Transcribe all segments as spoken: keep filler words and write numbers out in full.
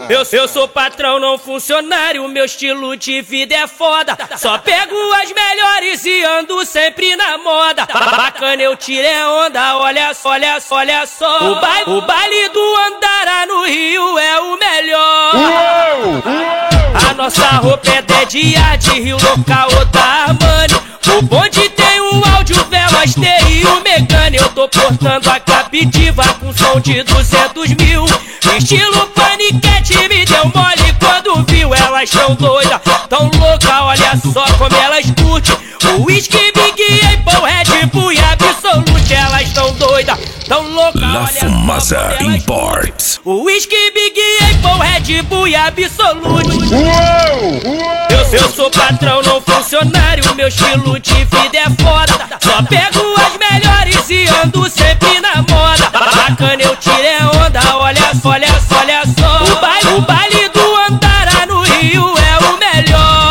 Eu, eu sou patrão, não funcionário, meu estilo de vida é foda. Só pego as melhores e ando sempre na moda. Bacana, eu tirei onda, olha só, olha só, olha só. O baile, o baile do Andara no Rio é o melhor. A nossa roupa é D de Ade, Rio local da Armani. O bonde tem um áudio Veloz T e o Megane. Eu tô portando a Captiva com som de duzentos mil. Estilo paniquete, me deu mole quando viu. Elas tão doidas, tão louca, olha só como elas curtem. O whisky, Big Apple, Red Bull e Absolute. Elas tão doidas, tão louca, La olha Fumaça só como elas Imports. curtem. O whisky, Big Apple, Red Bull e Absolute. Eu, eu sou patrão, não funcionário, meu estilo de vida é foda. Só pego as melhores e ando sempre na moda. Bacana, eu tirei onda, olha só, olha só, olha só. O baile, o baile do Andara no Rio é o melhor.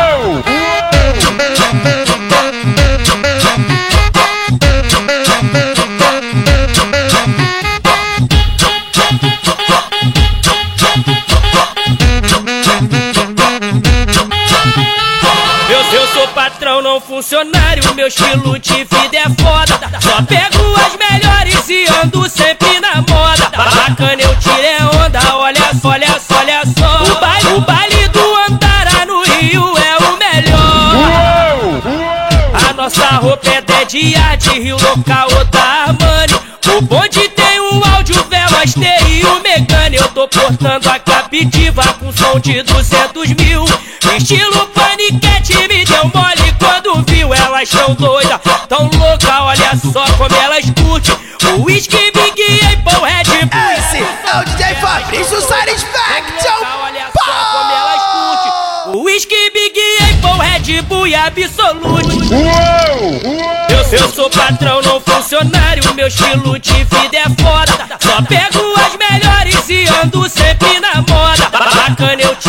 Eu, eu sou patrão, não funcionário, meu estilo de vida é foda. Só pego as melhores e ando sempre na moda. Bacana, eu tirei onda, olha só, olha só, olha só. O baile, o baile do Andara no Rio é o melhor. A nossa roupa é D de Ade, Rio local da Armani. O bonde tem um áudio Veloz T e o Megane. Eu tô portando a Captiva com som de duzentos mil. Estilo paniquete, me deu mole quando viu. Elas tão doidas, tão louca, olha só como elas curtem. O whisky, Big Apple, Red Bull. Esse é o D J Fabrício Satisfaction. Olha só como elas curtem. O whisky, Big Apple, Red Bull e Absolute. Eu, eu sou patrão, não funcionário, meu estilo de vida é foda. Só pego as melhores e ando sempre na moda. Bacana, eu